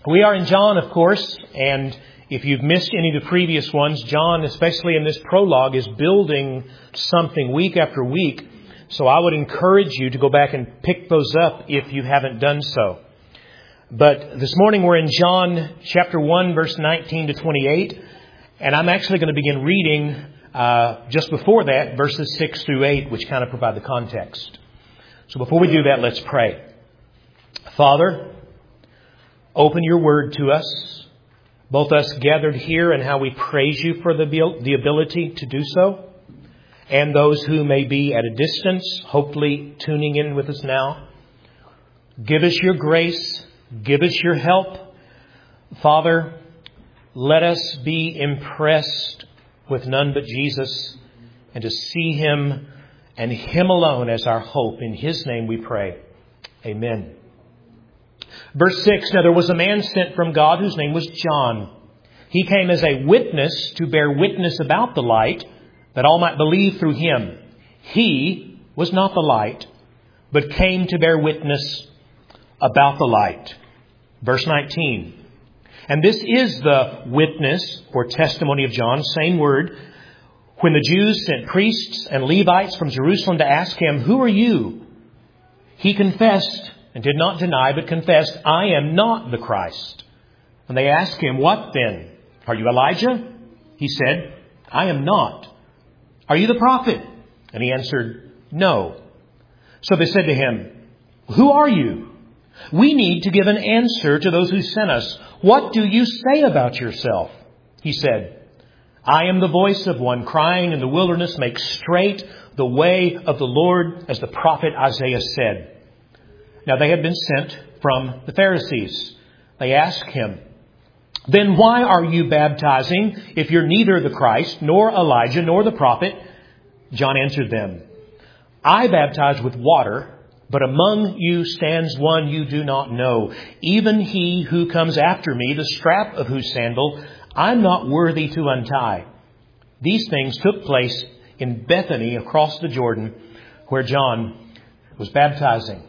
We are in John, of course, and if you've missed any of the previous ones, John, especially in this prologue, is building something week after week. So I would encourage you to go back and pick those up if you haven't done so. But this morning we're in John chapter 1, verse 19 to 28, and I'm actually going to begin reading just before that, verses 6 through 8, which kind of provide the context. So before we do that, let's pray. Father, open your word to us, both us gathered here and how we praise you for the ability to do so, and those who may be at a distance, hopefully tuning in with us now. Give us your grace. Give us your help. Father, let us be impressed with none but Jesus and to see Him and Him alone as our hope. In His name we pray. Amen. Verse 6, now there was a man sent from God whose name was John. He came as a witness to bear witness about the light, that all might believe through him. He was not the light, but came to bear witness about the light. Verse 19, and this is the witness or testimony of John, same word. When the Jews sent priests and Levites from Jerusalem to ask him, who are you? He confessed and did not deny, but confessed, I am not the Christ. And they asked him, what then? Are you Elijah? He said, I am not. Are you the prophet? And he answered, no. So they said to him, who are you? We need to give an answer to those who sent us. What do you say about yourself? He said, I am the voice of one crying in the wilderness, make straight the way of the Lord, as the prophet Isaiah said. Now they had been sent from the Pharisees. They asked him, then why are you baptizing if you're neither the Christ, nor Elijah, nor the prophet? John answered them, I baptize with water, but among you stands one you do not know, even he who comes after me, the strap of whose sandal I'm not worthy to untie. These things took place in Bethany across the Jordan, where John was baptizing.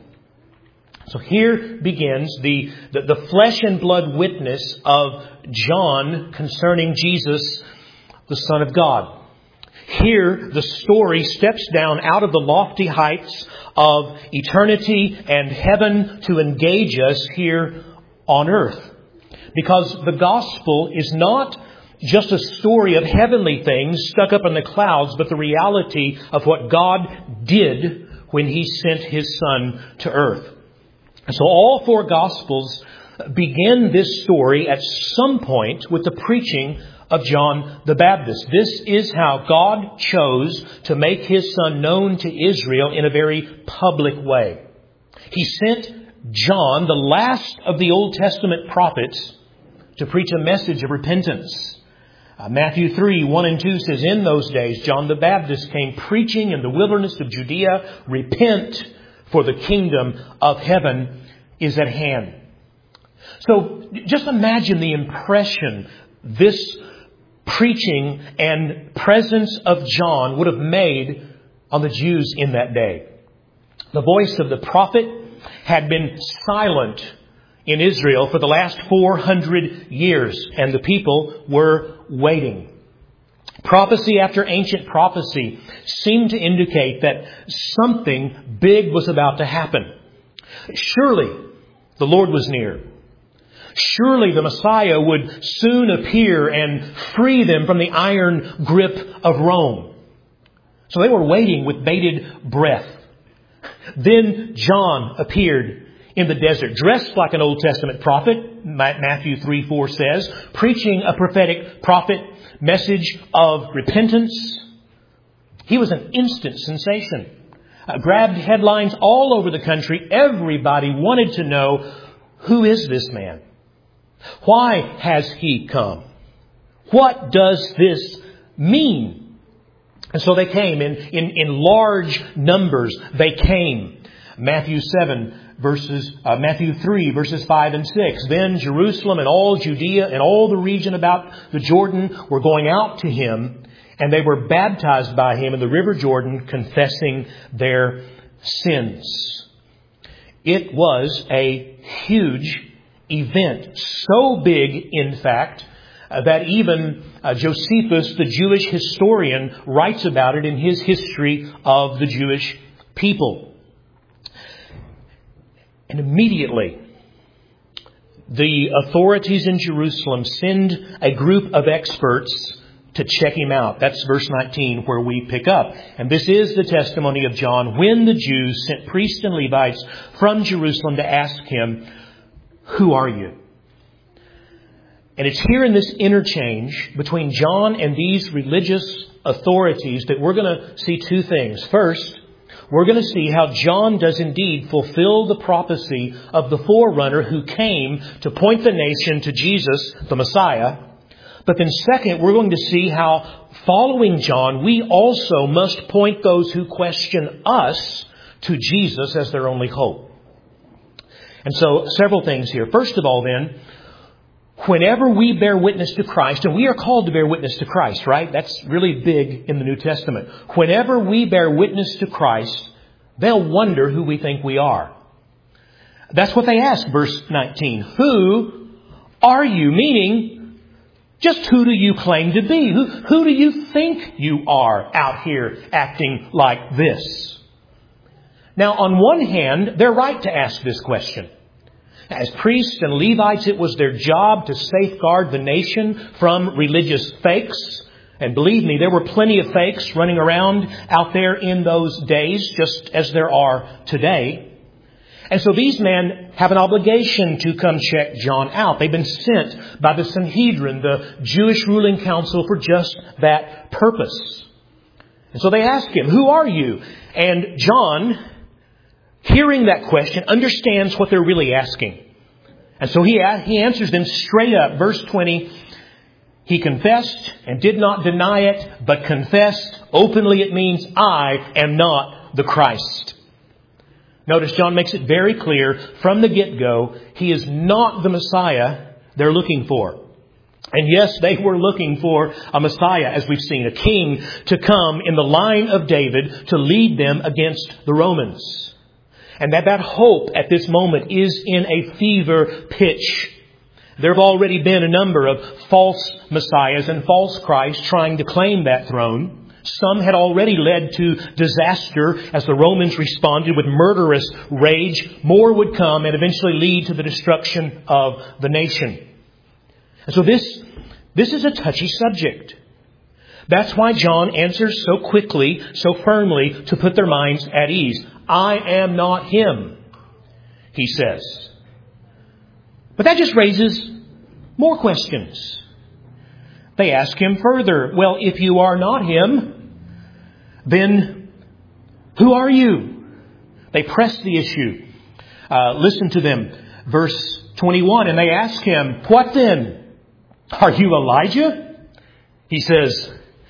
So here begins the flesh and blood witness of John concerning Jesus, the Son of God. Here the story steps down out of the lofty heights of eternity and heaven to engage us here on earth. Because the gospel is not just a story of heavenly things stuck up in the clouds, but the reality of what God did when He sent His Son to earth. So all four Gospels begin this story at some point with the preaching of John the Baptist. This is how God chose to make His Son known to Israel in a very public way. He sent John, the last of the Old Testament prophets, to preach a message of repentance. Matthew 3, 1 and 2 says, in those days John the Baptist came preaching in the wilderness of Judea, repent, for the kingdom of heaven is at hand. So just imagine the impression this preaching and presence of John would have made on the Jews in that day. The voice of the prophet had been silent in Israel for the last 400 years, and the people were waiting. Prophecy after ancient prophecy seemed to indicate that something big was about to happen. Surely the Lord was near. Surely the Messiah would soon appear and free them from the iron grip of Rome. So they were waiting with bated breath. Then John appeared in the desert, dressed like an Old Testament prophet, Matthew 3:4 says, preaching a prophetic prophet message of repentance. He was an instant sensation. Grabbed headlines all over the country. Everybody wanted to know, who is this man? Why has he come? What does this mean? And so they came in large numbers. They came. Matthew 3, verses 5 and 6. Then Jerusalem and all Judea and all the region about the Jordan were going out to him, and they were baptized by him in the river Jordan, confessing their sins. It was a huge event. So big, in fact, that even Josephus, the Jewish historian, writes about it in his history of the Jewish people. And immediately, the authorities in Jerusalem send a group of experts to check him out. That's verse 19 where we pick up. And this is the testimony of John when the Jews sent priests and Levites from Jerusalem to ask him, "Who are you?" And it's here in this interchange between John and these religious authorities that we're going to see two things. First, we're going to see how John does indeed fulfill the prophecy of the forerunner who came to point the nation to Jesus, the Messiah. But then second, we're going to see how following John, we also must point those who question us to Jesus as their only hope. And so several things here. First of all then, whenever we bear witness to Christ, and we are called to bear witness to Christ, right? That's really big in the New Testament. Whenever we bear witness to Christ, they'll wonder who we think we are. That's what they ask, verse 19. Who are you? Meaning, just who do you claim to be? Who do you think you are out here acting like this? Now, on one hand, they're right to ask this question. As priests and Levites, it was their job to safeguard the nation from religious fakes. And believe me, there were plenty of fakes running around out there in those days, just as there are today. And so these men have an obligation to come check John out. They've been sent by the Sanhedrin, the Jewish ruling council, for just that purpose. And so they ask him, "Who are you?" And John, hearing that question, understands what they're really asking. And so he answers them straight up. Verse 20, he confessed and did not deny it, but confessed openly. It means, "I am not the Christ." Notice John makes it very clear from the get-go, he is not the Messiah they're looking for. And yes, they were looking for a Messiah, as we've seen, a king to come in the line of David to lead them against the Romans. And that hope at this moment is in a fever pitch. There have already been a number of false messiahs and false Christs trying to claim that throne. Some had already led to disaster as the Romans responded with murderous rage. More would come and eventually lead to the destruction of the nation. And so this is a touchy subject. That's why John answers so quickly, so firmly, to put their minds at ease. "I am not him," he says. But that just raises more questions. They ask him further, "Well, if you are not him, then who are you?" They press the issue. Listen to them. Verse 21, and they ask him, "What then? Are you Elijah?" He says,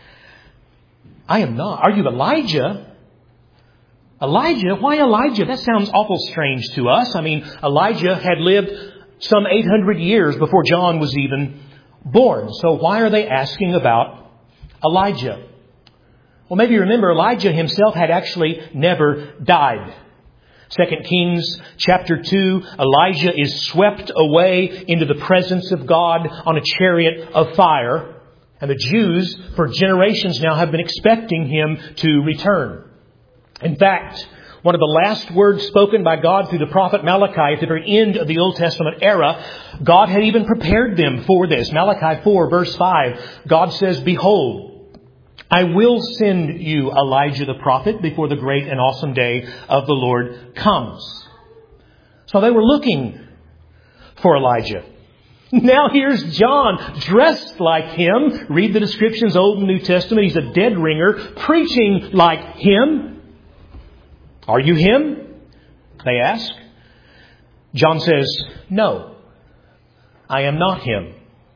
"I am not." "Are you Elijah?" "Elijah? Why Elijah? That sounds awful strange to us. I mean, Elijah had lived some 800 years before John was even born. So why are they asking about Elijah?" Well, maybe you remember Elijah himself had actually never died. 2 Kings chapter 2, Elijah is swept away into the presence of God on a chariot of fire. And the Jews, for generations now, have been expecting him to return. In fact, one of the last words spoken by God through the prophet Malachi at the very end of the Old Testament era, God had even prepared them for this. Malachi 4, verse 5, God says, "Behold, I will send you Elijah the prophet before the great and awesome day of the Lord comes." So they were looking for Elijah. Now here's John, dressed like him. Read the descriptions, Old and New Testament. He's a dead ringer, preaching like him. "Are you him?" they ask. John says, "No, I am not him."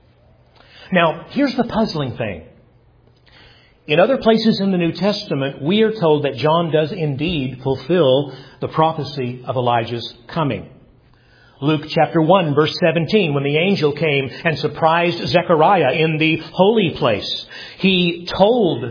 Now, here's the puzzling thing. In other places in the New Testament, we are told that John does indeed fulfill the prophecy of Elijah's coming. Luke chapter 1, verse 17, when the angel came and surprised Zechariah in the holy place, he told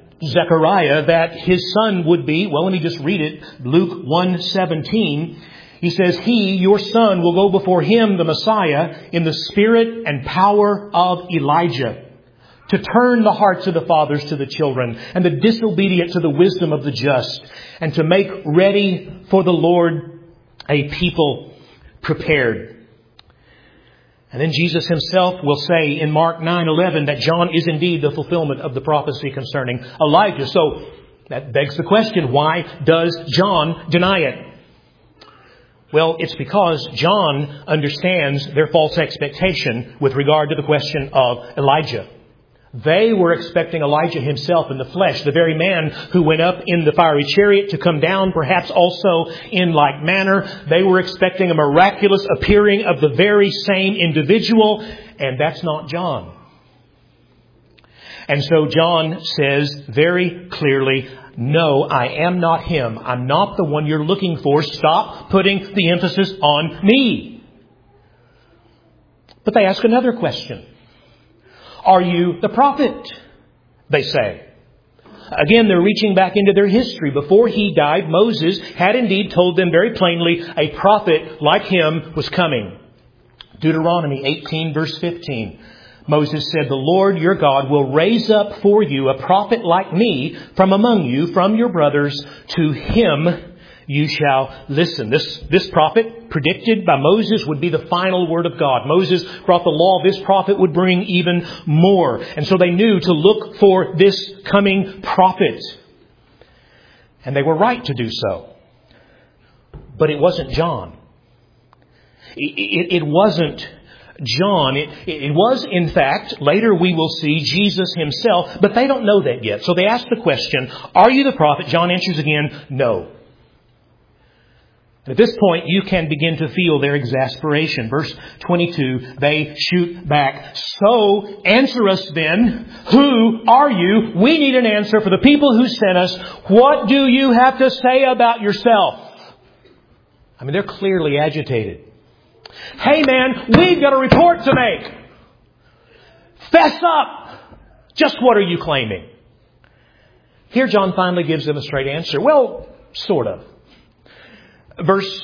Zechariah that his son would be, well, let me just read it, Luke 1:17, He says, He, your Son, will go before Him, the Messiah, in the spirit and power of Elijah, to turn the hearts of the fathers to the children, and the disobedient to the wisdom of the just, and to make ready for the Lord a people prepared. And then Jesus Himself will say in Mark 9:11 that John is indeed the fulfillment of the prophecy concerning Elijah. So that begs the question, why does John deny it? Well, it's because John understands their false expectation with regard to the question of Elijah. They were expecting Elijah himself in the flesh, the very man who went up in the fiery chariot to come down, perhaps also in like manner. They were expecting a miraculous appearing of the very same individual, and that's not John. And so John says very clearly, no, I am not him. I'm not the one you're looking for. Stop putting the emphasis on me. But they ask another question. Are you the prophet? They say. Again, they're reaching back into their history. Before he died, Moses had indeed told them very plainly a prophet like him was coming. Deuteronomy 18 verse 15. Moses said, the Lord your God will raise up for you a prophet like me from among you, from your brothers. To him you shall listen. This prophet, predicted by Moses, would be the final word of God. Moses brought the law. This prophet would bring even more. And so they knew to look for this coming prophet. And they were right to do so. But it wasn't John. It wasn't John. It was, in fact, later we will see Jesus Himself, but they don't know that yet. So they ask the question, are you the prophet? John answers again, no. At this point, you can begin to feel their exasperation. Verse 22, they shoot back. So, answer us then. Who are you? We need an answer for the people who sent us. What do you have to say about yourself? I mean, they're clearly agitated. Hey man, we've got a report to make. Fess up. Just what are you claiming? Here John finally gives them a straight answer. Well, sort of. Verse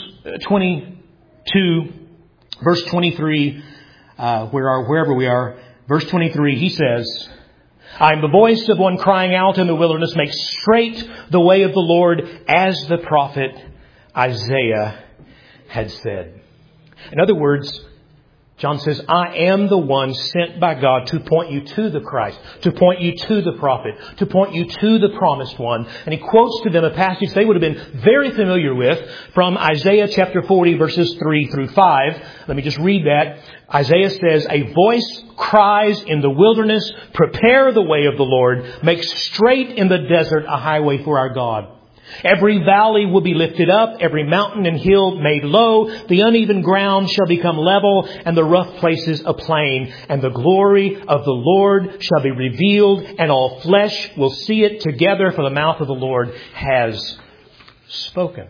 22, verse 23, wherever we are, verse 23, he says, I am the voice of one crying out in the wilderness, make straight the way of the Lord, as the prophet Isaiah had said. In other words, John says, I am the one sent by God to point you to the Christ, to point you to the prophet, to point you to the promised one. And he quotes to them a passage they would have been very familiar with from Isaiah chapter 40 verses 3 through 5. Let me just read that. Isaiah says, a voice cries in the wilderness, prepare the way of the Lord, make straight in the desert a highway for our God. Every valley will be lifted up, every mountain and hill made low. The uneven ground shall become level, and the rough places a plain. And the glory of the Lord shall be revealed, and all flesh will see it together, for the mouth of the Lord has spoken.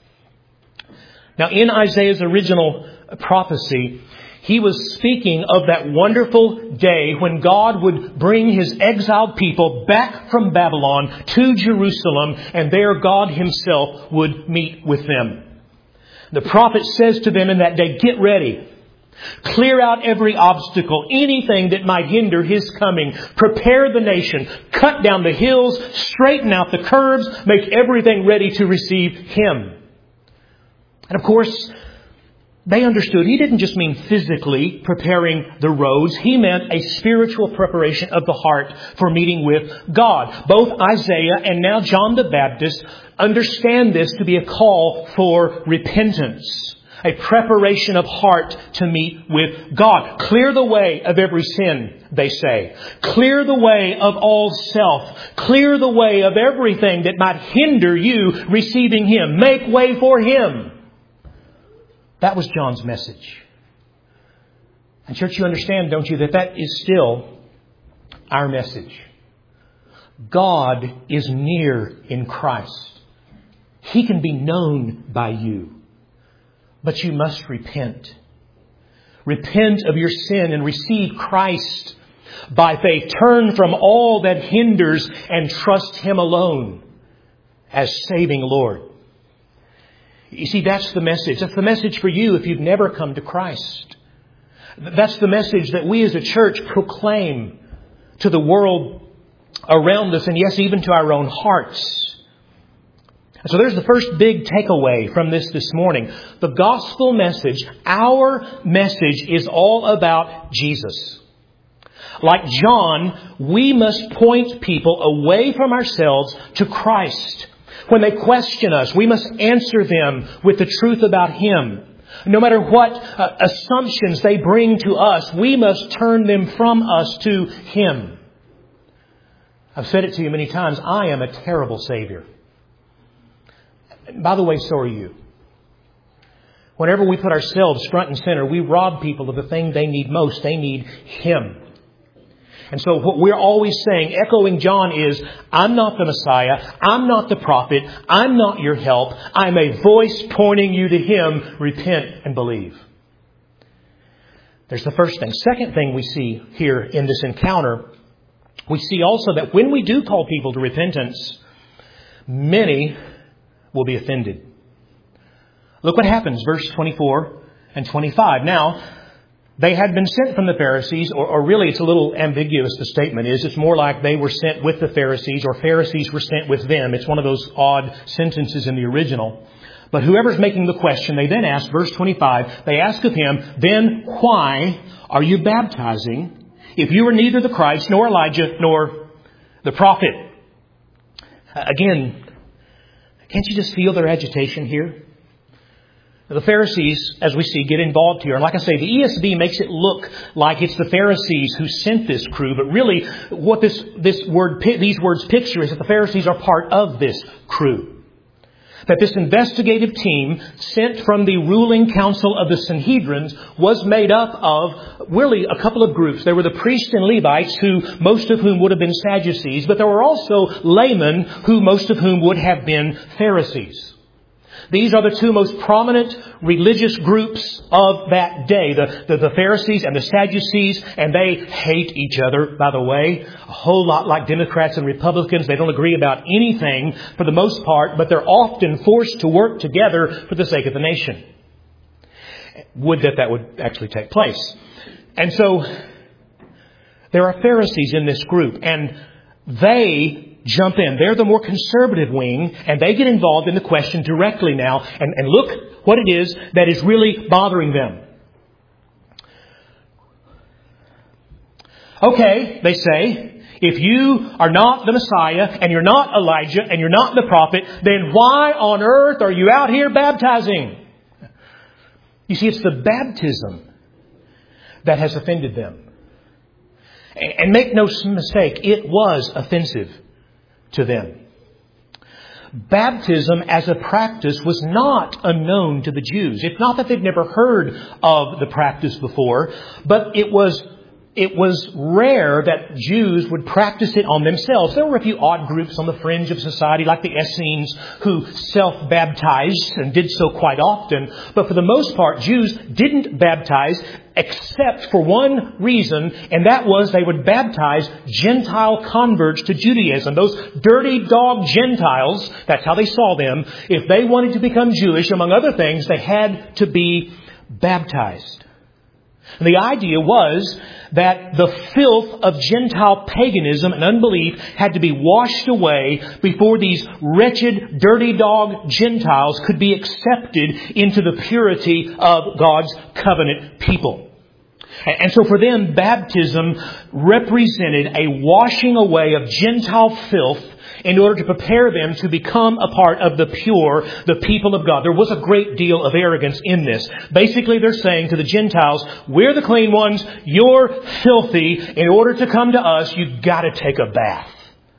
Now, in Isaiah's original prophecy, he was speaking of that wonderful day when God would bring His exiled people back from Babylon to Jerusalem, and there God Himself would meet with them. The prophet says to them in that day, get ready. Clear out every obstacle, anything that might hinder His coming. Prepare the nation. Cut down the hills. Straighten out the curves. Make everything ready to receive Him. And of course, they understood He didn't just mean physically preparing the roads. He meant a spiritual preparation of the heart for meeting with God. Both Isaiah and now John the Baptist understand this to be a call for repentance. A preparation of heart to meet with God. Clear the way of every sin, they say. Clear the way of all self. Clear the way of everything that might hinder you receiving Him. Make way for Him. That was John's message. And church, you understand, don't you, that is still our message. God is near in Christ. He can be known by you. But you must repent. Repent of your sin and receive Christ by faith. Turn from all that hinders and trust Him alone as saving Lord. You see, that's the message. That's the message for you if you've never come to Christ. That's the message that we as a church proclaim to the world around us, and yes, even to our own hearts. So there's the first big takeaway from this morning. The gospel message, our message, is all about Jesus. Like John, we must point people away from ourselves to Christ. When they question us, we must answer them with the truth about Him. No matter what assumptions they bring to us, we must turn them from us to Him. I've said it to you many times, I am a terrible Savior. By the way, so are you. Whenever we put ourselves front and center, we rob people of the thing they need most. They need Him. And so what we're always saying, echoing John, is, I'm not the Messiah. I'm not the prophet. I'm not your help. I'm a voice pointing you to Him. Repent and believe. There's the first thing. Second thing we see here in this encounter, we see also that when we do call people to repentance, many will be offended. Look what happens, verse 24 and 25. Now, they had been sent from the Pharisees, or really it's a little ambiguous, the statement is. It's more like they were sent with the Pharisees, or Pharisees were sent with them. It's one of those odd sentences in the original. But whoever's making the question, they then ask, verse 25, they ask of him, then why are you baptizing if you are neither the Christ, nor Elijah, nor the prophet? Again, can't you just feel their agitation here? The Pharisees, as we see, get involved here. And like I say, the ESV makes it look like it's the Pharisees who sent this crew. But really, what these words picture is that the Pharisees are part of this crew. That this investigative team sent from the ruling council of the Sanhedrin was made up of really a couple of groups. There were the priests and Levites, most of whom would have been Sadducees. But there were also laymen, most of whom would have been Pharisees. These are the two most prominent religious groups of that day, the Pharisees and the Sadducees, and they hate each other, by the way. A whole lot like Democrats and Republicans. They don't agree about anything for the most part, but they're often forced to work together for the sake of the nation. Would that would actually take place. And so there are Pharisees in this group, and they jump in. They're the more conservative wing, and they get involved in the question directly now. And look what it is that is really bothering them. Okay, they say, if you are not the Messiah, and you're not Elijah, and you're not the prophet, then why on earth are you out here baptizing? You see, it's the baptism that has offended them. And make no mistake, it was offensive to them. Baptism as a practice was not unknown to the Jews. It's not that they'd never heard of the practice before, but it was rare that Jews would practice it on themselves. There were a few odd groups on the fringe of society, like the Essenes, who self-baptized and did so quite often. But for the most part, Jews didn't baptize except for one reason, and that was they would baptize Gentile converts to Judaism. Those dirty dog Gentiles, that's how they saw them. If they wanted to become Jewish, among other things, they had to be baptized. And the idea was that the filth of Gentile paganism and unbelief had to be washed away before these wretched, dirty dog Gentiles could be accepted into the purity of God's covenant people. And so for them, baptism represented a washing away of Gentile filth in order to prepare them to become a part of the pure, the people of God. There was a great deal of arrogance in this. Basically, they're saying to the Gentiles, we're the clean ones, you're filthy. In order to come to us, you've got to take a bath.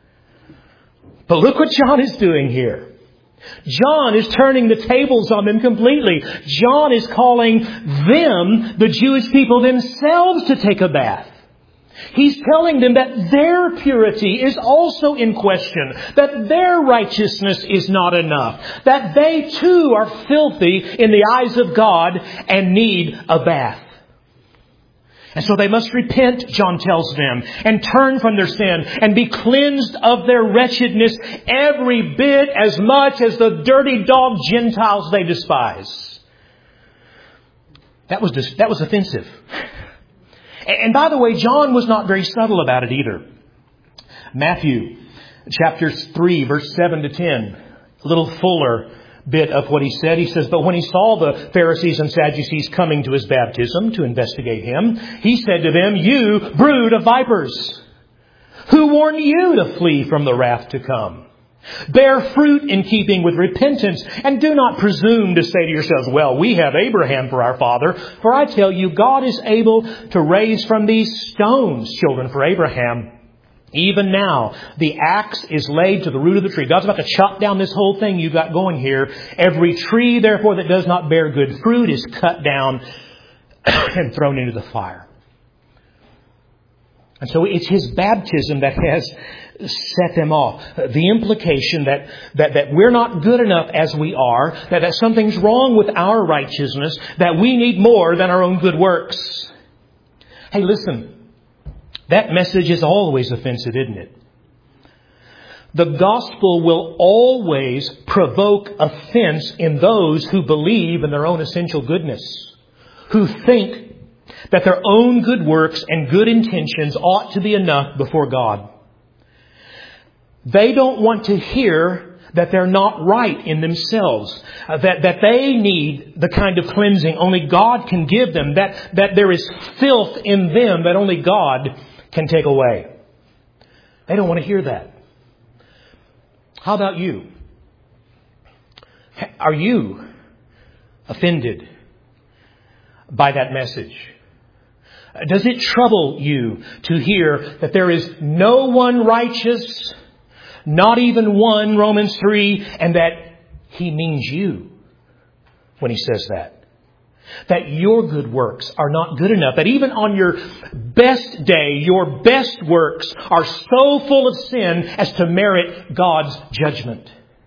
But look what John is doing here. John is turning the tables on them completely. John is calling them, the Jewish people themselves, to take a bath. He's telling them that their purity is also in question, that their righteousness is not enough, that they too are filthy in the eyes of God and need a bath. And so they must repent, John tells them, and turn from their sin and be cleansed of their wretchedness every bit as much as the dirty dog Gentiles they despise. That was offensive. And by the way, John was not very subtle about it either. Matthew chapter 3, verse 7 to 10, a little fuller bit of what he said. He says, "But when he saw the Pharisees and Sadducees coming to his baptism to investigate him, he said to them, 'You brood of vipers, who warned you to flee from the wrath to come? Bear fruit in keeping with repentance, and do not presume to say to yourselves, well, we have Abraham for our father. For I tell you, God is able to raise from these stones children for Abraham. Even now, the axe is laid to the root of the tree.'" God's about to chop down this whole thing you've got going here. "Every tree, therefore, that does not bear good fruit is cut down and thrown into the fire." And so it's His baptism that has set them off. The implication that we're not good enough as we are, that something's wrong with our righteousness, that we need more than our own good works. Hey, listen. That message is always offensive, isn't it? The gospel will always provoke offense in those who believe in their own essential goodness, who think that their own good works and good intentions ought to be enough before God. They don't want to hear that they're not right in themselves, that they need the kind of cleansing only God can give them, that there is filth in them that only God can take away. They don't want to hear that. How about you? Are you offended by that message? Does it trouble you to hear that there is no one righteous, not even one, Romans 3, and that He means you when He says that? That your good works are not good enough. That even on your best day, your best works are so full of sin as to merit God's judgment.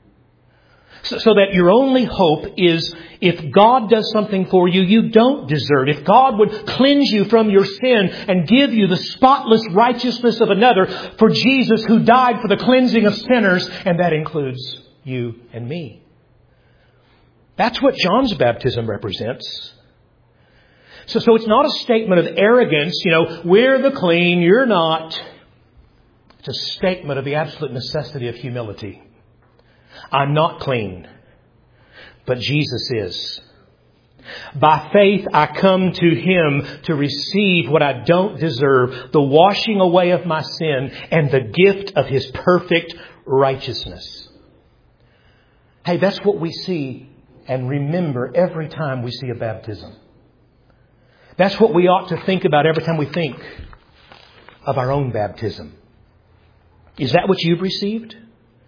So that your only hope is if God does something for you you don't deserve. If God would cleanse you from your sin and give you the spotless righteousness of another, for Jesus who died for the cleansing of sinners, and that includes you and me. That's what John's baptism represents. So it's not a statement of arrogance, we're the clean, you're not. It's a statement of the absolute necessity of humility. I'm not clean, but Jesus is. By faith, I come to Him to receive what I don't deserve, the washing away of my sin and the gift of His perfect righteousness. Hey, that's what we see and remember every time we see a baptism. That's what we ought to think about every time we think of our own baptism. Is that what you've received?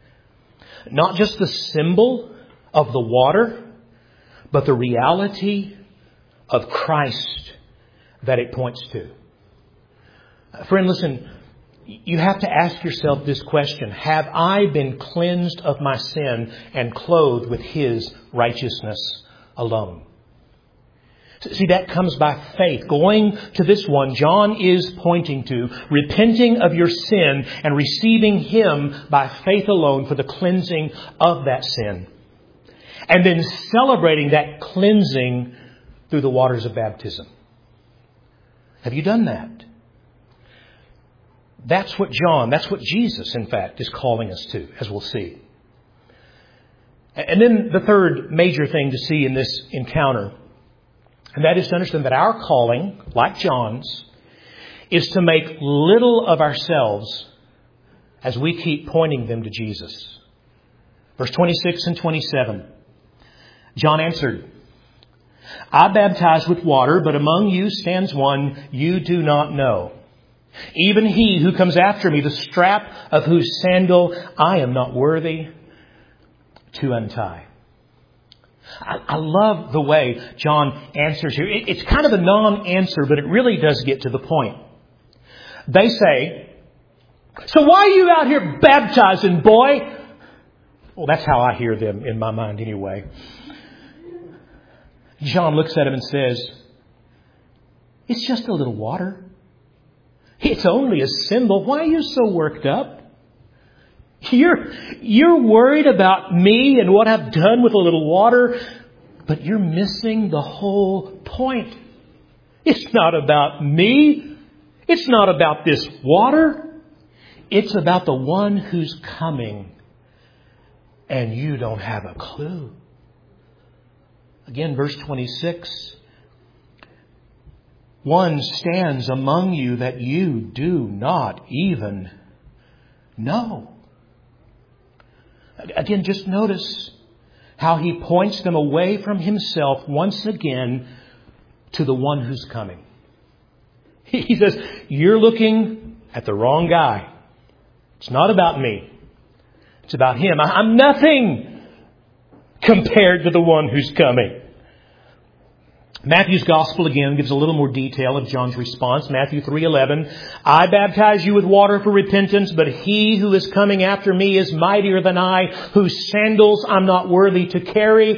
Not just the symbol of the water, but the reality of Christ that it points to. Friend, listen, you have to ask yourself this question. Have I been cleansed of my sin and clothed with His righteousness alone? See, that comes by faith. Going to this one, John is pointing to repenting of your sin and receiving Him by faith alone for the cleansing of that sin. And then celebrating that cleansing through the waters of baptism. Have you done that? That's what Jesus, in fact, is calling us to, as we'll see. And then the third major thing to see in this encounter, and that is to understand that our calling, like John's, is to make little of ourselves as we keep pointing them to Jesus. Verse 26 and 27. John answered, "I baptize with water, but among you stands one you do not know. Even he who comes after me, the strap of whose sandal I am not worthy to untie." I love the way John answers here. It's kind of a non-answer, but it really does get to the point. They say, "So why are you out here baptizing, boy?" Well, that's how I hear them in my mind anyway. John looks at him and says, It's just a little water. It's only a symbol. Why are you so worked up? You're worried about me and what I've done with a little water, but you're missing the whole point. It's not about me. It's not about this water. It's about the one who's coming, and you don't have a clue. Again, verse 26. One stands among you that you do not even know. Again, just notice how he points them away from himself once again to the one who's coming. He says, you're looking at the wrong guy. It's not about me. It's about him. I'm nothing compared to the one who's coming. Matthew's Gospel again gives a little more detail of John's response. Matthew 3:11, I baptize you with water for repentance, but he who is coming after me is mightier than I, whose sandals I'm not worthy to carry.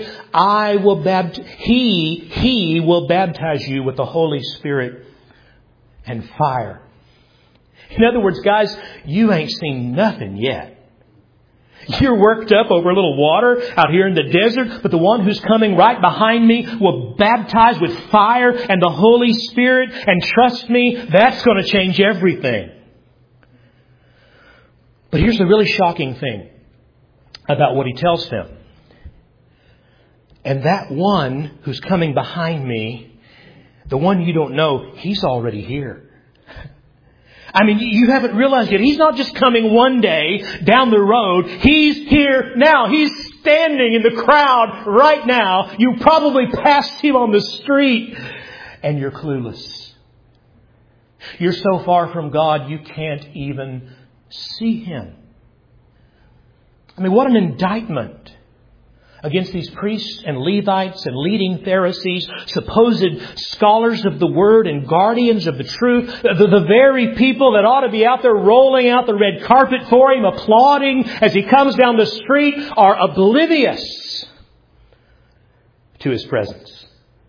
He will baptize you with the Holy Spirit and fire. In other words, guys, you ain't seen nothing yet. You're worked up over a little water out here in the desert, but the one who's coming right behind me will baptize with fire and the Holy Spirit. And trust me, that's going to change everything. But here's the really shocking thing about what he tells them. And that one who's coming behind me, the one you don't know, he's already here. I mean, you haven't realized yet. He's not just coming one day down the road. He's here now. He's standing in the crowd right now. You probably passed him on the street and you're clueless. You're so far from God, you can't even see Him. I mean, what an indictment against these priests and Levites and leading Pharisees, supposed scholars of the Word and guardians of the truth, the very people that ought to be out there rolling out the red carpet for Him, applauding as He comes down the street, are oblivious to His presence.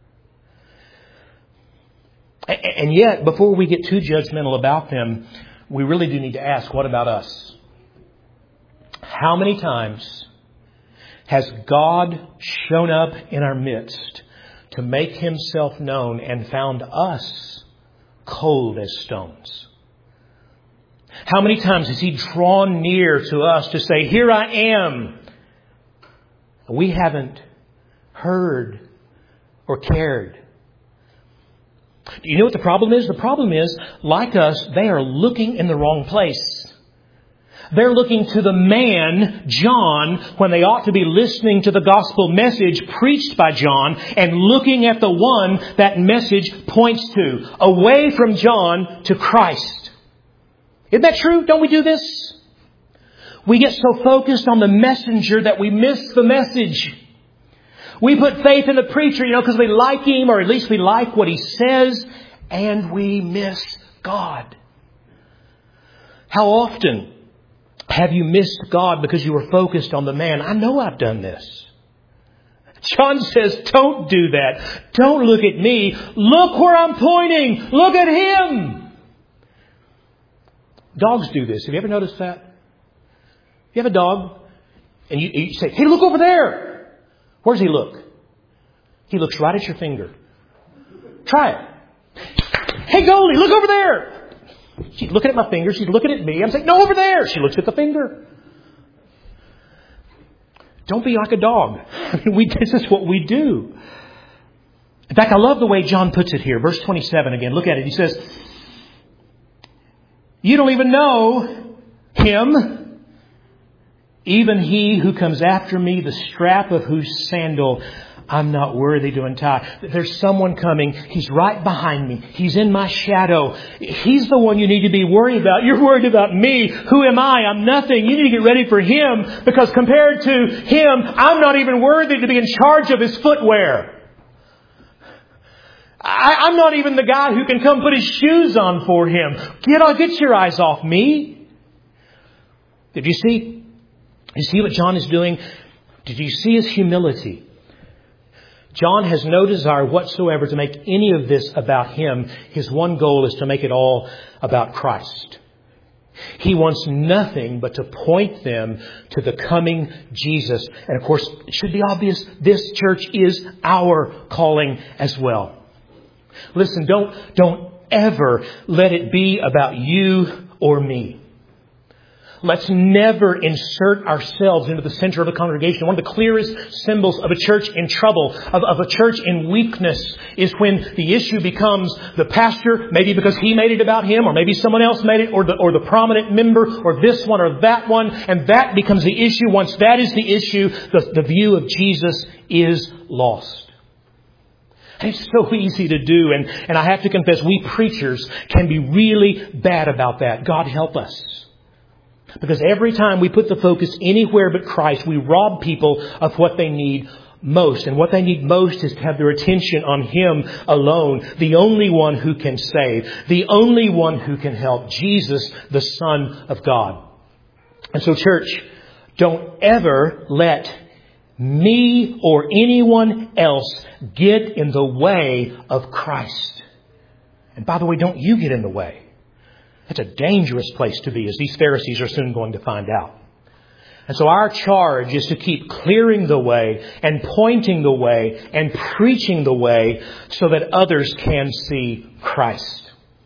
And yet, before we get too judgmental about them, we really do need to ask, what about us? How many times has God shown up in our midst to make Himself known and found us cold as stones? How many times has He drawn near to us to say, here I am? We haven't heard or cared. Do you know what the problem is? The problem is, like us, they are looking in the wrong place. They're looking to the man, John, when they ought to be listening to the gospel message preached by John and looking at the one that message points to, away from John to Christ. Isn't that true? Don't we do this? We get so focused on the messenger that we miss the message. We put faith in the preacher, because we like him, or at least we like what he says, and we miss God. How often have you missed God because you were focused on the man? I know I've done this. John says, don't do that. Don't look at me. Look where I'm pointing. Look at Him. Dogs do this. Have you ever noticed that? You have a dog and you say, hey, look over there. Where does he look? He looks right at your finger. Try it. Hey, Goldie, look over there. She's looking at my finger. She's looking at me. I'm saying, no, over there. She looks at the finger. Don't be like a dog. This is what we do. In fact, I love the way John puts it here. Verse 27 again. Look at it. He says, you don't even know Him. Even he who comes after me, the strap of whose sandal I'm not worthy to untie. There's someone coming. He's right behind me. He's in my shadow. He's the one you need to be worried about. You're worried about me. Who am I? I'm nothing. You need to get ready for Him, because compared to Him, I'm not even worthy to be in charge of His footwear. I'm not even the guy who can come put His shoes on for Him. Get your eyes off me. Did you see? You see what John is doing? Did you see his humility? John has no desire whatsoever to make any of this about him. His one goal is to make it all about Christ. He wants nothing but to point them to the coming Jesus. And of course, it should be obvious, this church is our calling as well. Listen, don't ever let it be about you or me. Let's never insert ourselves into the center of the congregation. One of the clearest symbols of a church in trouble, of a church in weakness, is when the issue becomes the pastor, maybe because he made it about him, or maybe someone else made it, or the prominent member, or this one or that one, and that becomes the issue. Once that is the issue, the view of Jesus is lost. It's so easy to do, and I have to confess, we preachers can be really bad about that. God help us. Because every time we put the focus anywhere but Christ, we rob people of what they need most. And what they need most is to have their attention on Him alone, the only one who can save, the only one who can help, Jesus, the Son of God. And so, church, don't ever let me or anyone else get in the way of Christ. And by the way, don't you get in the way. It's a dangerous place to be, as these Pharisees are soon going to find out. And so our charge is to keep clearing the way and pointing the way and preaching the way so that others can see Christ.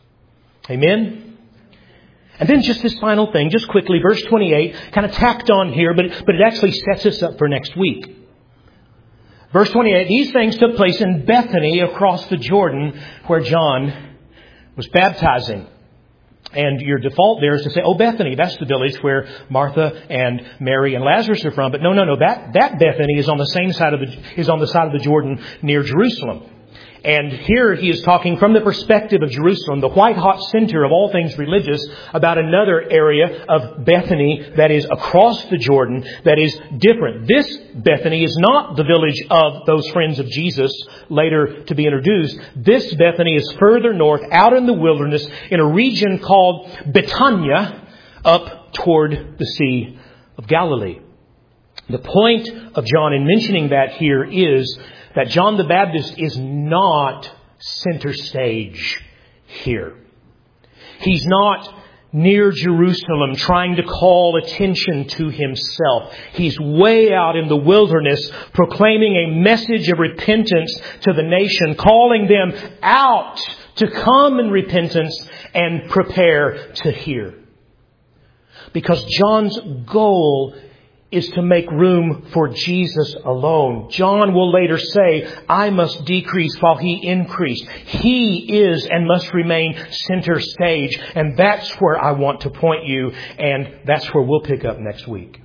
Amen? And then just this final thing, just quickly, verse 28, kind of tacked on here, but it actually sets us up for next week. Verse 28, these things took place in Bethany across the Jordan where John was baptizing. And your default there is to say, oh, Bethany, that's the village where Martha and Mary and Lazarus are from. But no. That Bethany is on the side of the Jordan near Jerusalem. And here he is talking from the perspective of Jerusalem, the white-hot center of all things religious, about another area of Bethany that is across the Jordan that is different. This Bethany is not the village of those friends of Jesus later to be introduced. This Bethany is further north, out in the wilderness, in a region called Betania, up toward the Sea of Galilee. The point of John in mentioning that here is that John the Baptist is not center stage here. He's not near Jerusalem trying to call attention to himself. He's way out in the wilderness proclaiming a message of repentance to the nation, calling them out to come in repentance and prepare to hear. Because John's goal is to make room for Jesus alone. John will later say, I must decrease while He increase. He is and must remain center stage. And that's where I want to point you. And that's where we'll pick up next week.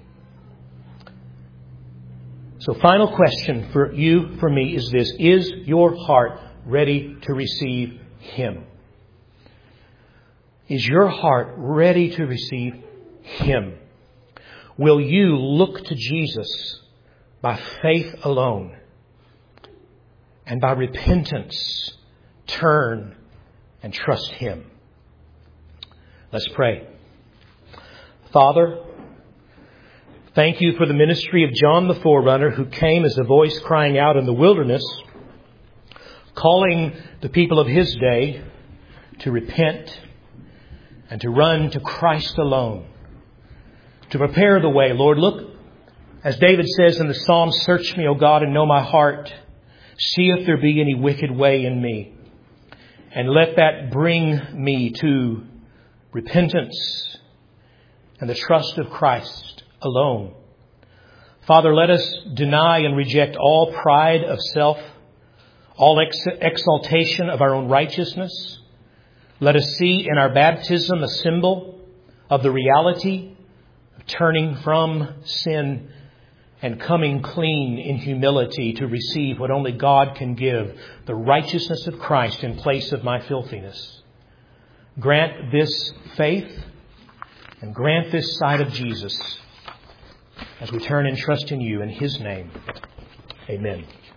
So final question for you, for me, is this. Is your heart ready to receive Him? Is your heart ready to receive Him? Will you look to Jesus by faith alone and by repentance turn and trust Him? Let's pray. Father, thank You for the ministry of John the Forerunner, who came as a voice crying out in the wilderness, calling the people of his day to repent and to run to Christ alone. To prepare the way, Lord, look, as David says in the Psalm, search me, O God, and know my heart. See if there be any wicked way in me. And let that bring me to repentance and the trust of Christ alone. Father, let us deny and reject all pride of self, all exaltation of our own righteousness. Let us see in our baptism a symbol of the reality turning from sin and coming clean in humility to receive what only God can give, the righteousness of Christ in place of my filthiness. Grant this faith and grant this sight of Jesus as we turn and trust in You in His name. Amen.